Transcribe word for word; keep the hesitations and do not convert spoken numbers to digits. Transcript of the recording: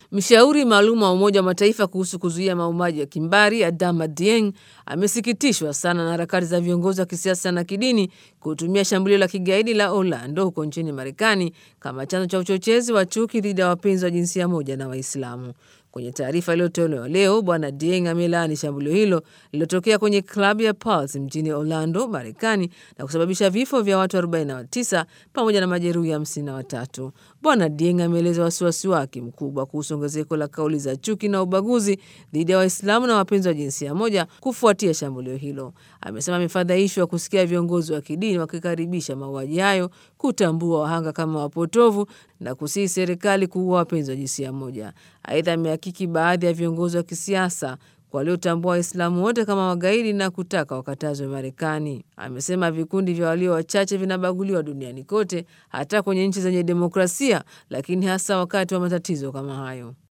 Mshauri maalum wa Umoja wa Mataifa kuhusu kuzuia mauaji ya kimbari Adama Dieng amesikitishwa sana na harakati za viongozi wa kisiasa na kidini kutumia shambulio la kigaidi la Orlando huko nchini Marekani kama chanzo cha uchochezi wa chuki dhidi ya wapenzi wa jinsia moja na Waislamu. Kwenye taarifa iliyotolewa leo, Bwana Dieng amelaani shambulio hilo lililotokea kwenye klabu ya Pulse mjini Orlando, Marekani na kusababisha vifo vya watu arobaini na tisa pamoja na majeruhi hamsini na watatu. Bwana Dieng ameeleza wasiwasi wake mkubwa kuhusu ongezeko la kauli za chuki na ubaguzi dhidi ya Waislamu na wapenzi wa jinsia moja kufuatia shambulio hilo. Amesema amefadhaishwa kusikia viongozi wa kidini wakikaribisha mauaji hayo, kutambua wahanga kama wapotovu na kusihi serikali kuua wapenzi wa jinsia moja. Aidha, amehakiki baadhi ya viongozi wa kisiasa waliotambua Waislamu wote kama magaidi na kutaka wakatazwe Marekani. Amesema vikundi vya walio wachache vinabaguliwa duniani kote, hata kwenye nchi zenye demokrasia, lakini hasa wakati wa matatizo kama hayo.